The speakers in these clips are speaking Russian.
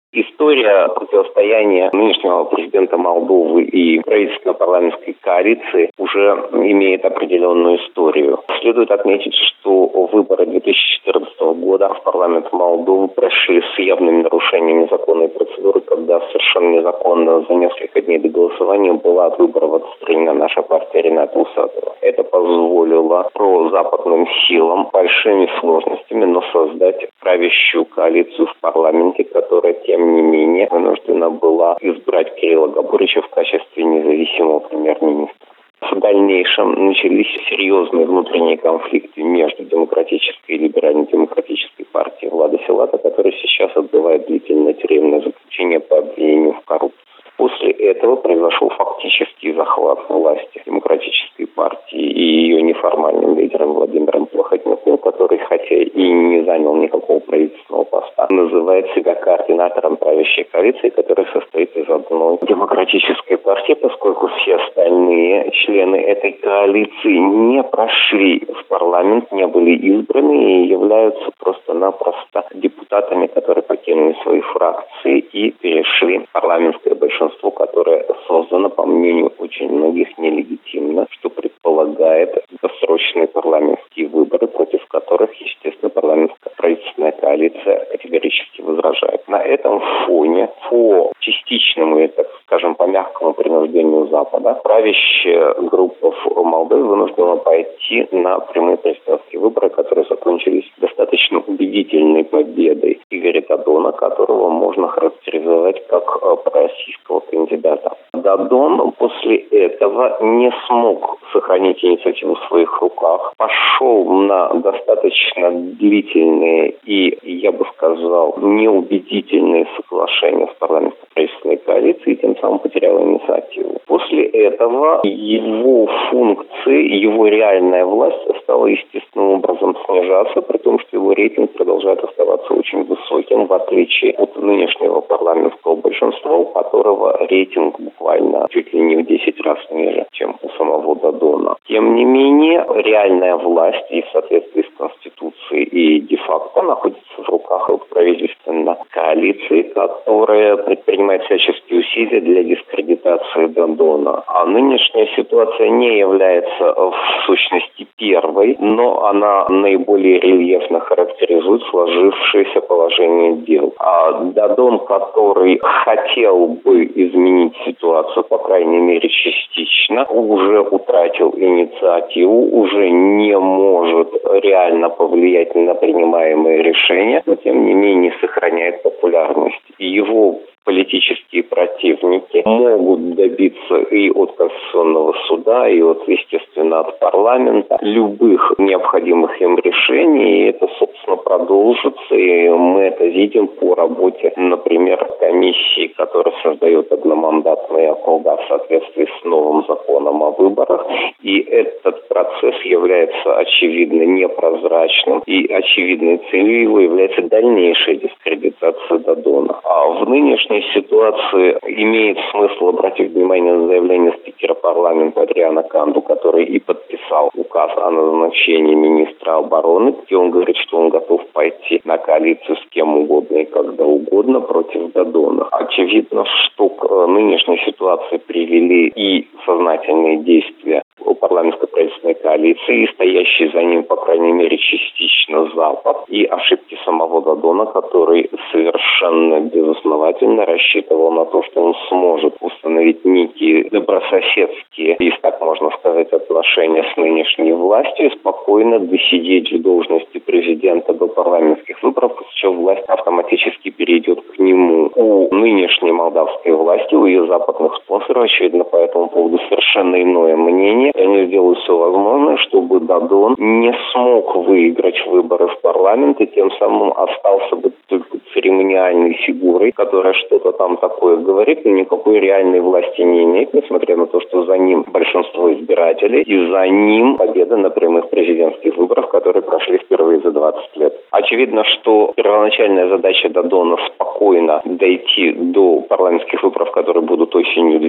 История противостояния нынешнего президента Молдовы и правительственно-парламентской коалиции уже имеет определенную историю. Следует отметить, что выборы 2014 года в парламент Молдовы прошли с явными нарушениями законной процедуры, когда совершенно незаконно за несколько дней до голосования была от выборов отстранена наша партия Рената Усатова. Это позволило прозападным силам большими сложностями, но создать правящую коалицию в парламенте, которая, тем не менее, вынуждена была избрать Кирилла Габурича в качестве независимого премьер-министра. В дальнейшем начались серьезные внутренние конфликты между демократической и либерально-демократической партией Влада Филата, которая сейчас отбывает длительное тюремное заключение по обвинению в коррупции. После этого произошел фактический захват власти демократической партии и ее неформальным лидером Владимиром Плохотнюком, который, хотя и не занял никакого правительственного поста, называет себя координатором правящей коалиции, которая состоит из одной демократической партии, поскольку все остальные члены этой коалиции не прошли в парламент, не были избраны и являются просто-напросто депутатами, которые покинули свои фракции и перешли в парламентское большинство, которое создано, по мнению очень многих, нелегитимно, что предполагает досрочные парламентские выборы, против которых, естественно, парламентская правительственная коалиция категорически возражает. На этом фоне, по частичному и, так скажем, по мягкому принуждению Запада, правящая группа в Молдове вынуждена пойти на прямые президентские выборы, которые закончились достаточно убедительной победой Игоря Додона, которого можно характеризовать как пророссийского кандидата. Додон после этого не смог сохранить инициативу в своих руках, пошел на достаточно длительные и, я бы сказал, неубедительные соглашения с парламентской правительственной коалицией, и тем самым потерял инициативу. После этого его функции, его реальная власть стала естественным образом снижаться, при том, что его рейтинг продолжает оставаться очень высоким, в отличие от нынешнего парламентского большинства, у которого рейтинг буквально чуть ли не в 10 раз ниже, чем у самого Додона. Тем не менее, реальная власть и в соответствии с Конституцией и де-факто находится в руках правительственной коалиции, которая предпринимает всяческие усилия для дискредитации Додона. А нынешняя ситуация не является в сущности первой, но она наиболее рельефно характеризует сложившееся положение дел. А Додон, который хотел бы изменить ситуацию, по крайней мере частично, уже утратил инициативу, уже не может реально повлиять на принимаемые решения, но тем не менее сохраняет популярность. Его политические противники могут добиться и от Конституционного суда, и от, естественно, от парламента любых необходимых им решений, и это, собственно, продолжится, и мы это видим по работе, например, комиссии, которая создает одномандатные округа в соответствии с новым законом о выборах, и этот процесс является очевидно непрозрачным, и очевидной целью его является дальнейшая дискредитация Додона. А в нынешней ситуации имеет смысл обратить внимание на заявление спикера парламента Адриана Канду, который и подписал указ о назначении министра обороны, где он говорит, что он готов пойти на коалицию с кем угодно и когда угодно против Додона. Очевидно, что к нынешней ситуации привели и сознательные действия парламентской правительственной коалиции, и стоящий за ним, по крайней мере, частично Запад, и ошибки самого Додона, который совершенно безосновательно рассчитывал на то, что он сможет установить некие добрососедские, если так можно сказать, отношения с нынешней властью и спокойно досидеть в должности президента до парламентских выборов, после чего власть автоматически перейдет к нему. У нынешней молдавской власти, у ее западных спонсоров, очевидно, по этому поводу совершенно иное мнение. Они сделают все возможное, чтобы Додон не смог выиграть выборы в парламент и тем самым остался бы только церемониальной фигурой, которая что-то там такое говорит, но никакой реальной власти не имеет, несмотря на то, что за ним большинство избирателей и за ним победа на прямых президентских выборах, которые прошли впервые за 20 лет. Очевидно, что первоначальная задача Додона спокойно дойти до парламентских выборов, которые будут осенью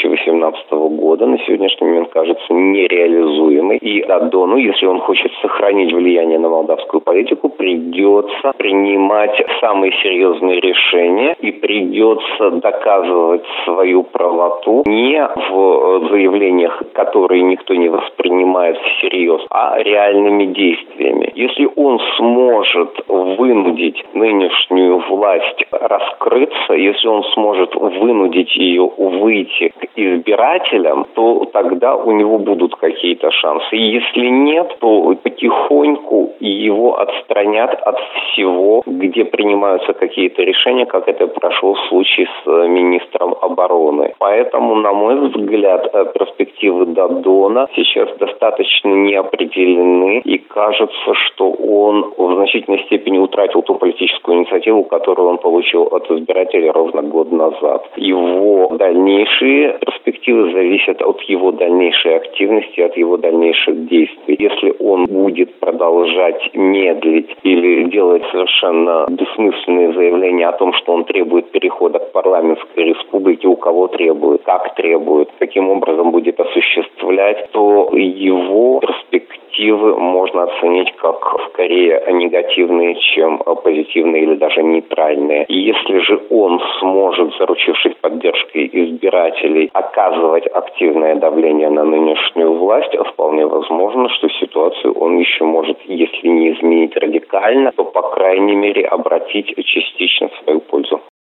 2018 года, на сегодняшний момент кажется нереализуемой. И Додону, если он хочет сохранить влияние на молдавскую политику, придется принимать самые серьезные решения, и придется доказывать свою правоту не в заявлениях, которые никто не воспринимает всерьез, а реальными действиями. Если он сможет вынудить нынешнюю власть раскрыться, если он сможет вынудить ее выйти к избирателям, то тогда у него будут какие-то шансы. И если нет, то потихоньку его отстранят от всего, где принимаются какие-то решения, как это прошло в случае с министром обороны. Поэтому, на мой взгляд, перспективы Дадона сейчас достаточно неопределены, и кажется, что он в значительной степени утратил ту политическую инициативу, которую он получил от избирателей ровно год назад. Его дальнейшие перспективы зависят от его дальнейшей активности, от его дальнейших действий. Если он будет продолжать медлить или делать совершенно бессмысленные заявления о том, что он требует перехода к парламентской республике, у кого требует, как требует, каким образом будет осуществлять, то его перспективы можно оценить как скорее негативные, чем позитивные или даже нейтральные. И если же он сможет, заручившись поддержкой избирателей, оказывать активное давление на нынешнюю власть, вполне возможно, что ситуацию он еще может, если не изменить радикально, то, по крайней мере, обратить частично в свою пользу.